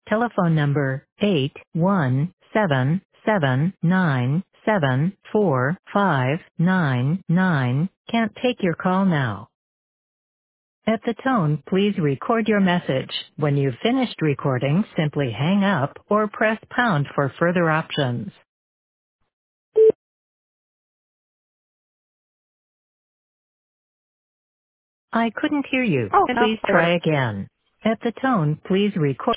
Telephone number 81779745599 can't take your call now. At the tone, please record your message. When you've finished recording, simply hang up or press pound for further options. I couldn't hear you. Oh, no, Please no try worries. again. At the tone, please record.